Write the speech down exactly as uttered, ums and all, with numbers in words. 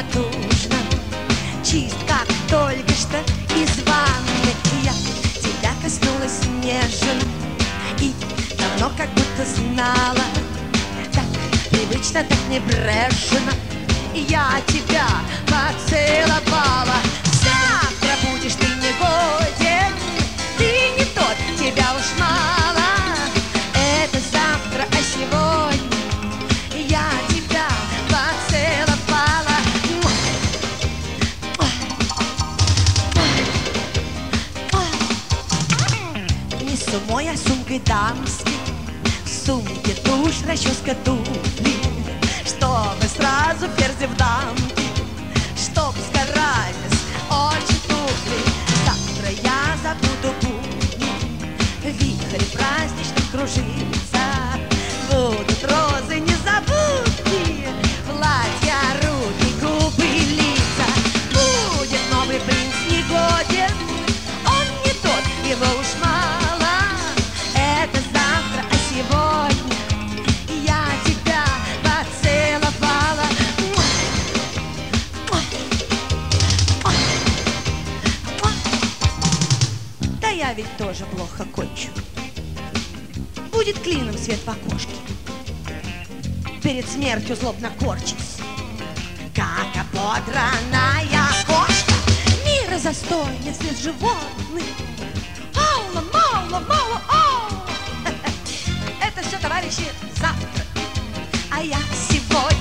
натужно, чист, как только что из ванны. Я тебя коснулась нежно и давно как будто знала, так привычно, так небрежно я тебя поцеловала. Завтра будешь ты негоден, ты не тот, тебя уж мало. Это завтра, а сегодня я тебя поцеловала. Несу мой, а сумкой дамской, в сумке тушь, расческа, туфли, чтобы сразу ферзь в дамки, чтоб сгорались очи туфли. Завтра я забуду будни, вихрь праздничный кружится, будут розы незабудки, платья, руки, губы, лица. Будет новый принц негоден, он не тот, его уж мало. Это завтра, а сегодня я тебя поцеловала. Да я ведь тоже плохо кончу. Будет клином свет в окошке, перед смертью злобно корчись, как ободранная кошка. Мира застой, нет след животных. Мало, мало, мало, о! Это все, товарищи, завтра, а я сегодня.